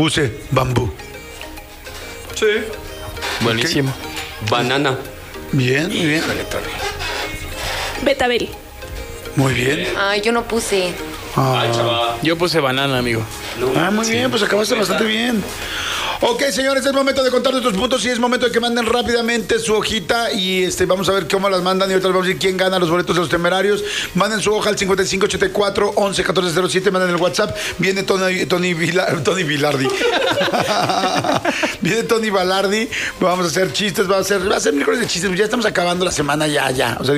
Puse bambú. Sí. Buenísimo. Banana. Bien, muy bien. Betabel. Muy bien. Ay, yo no puse. Ay, chaval. Yo puse banana, amigo. Muy bien, pues acabaste bastante bien. Ok, señores, es momento de contar nuestros puntos y es momento de que manden rápidamente su hojita y vamos a ver cómo las mandan y ahorita les vamos a decir quién gana los boletos de los temerarios. Manden su hoja al 5584 11 14 07, manden el WhatsApp. Viene Tony Bilardi. Viene Tony Balardi. Vamos a hacer chistes, va a ser miércoles de chistes. Ya estamos acabando la semana ya. O sea,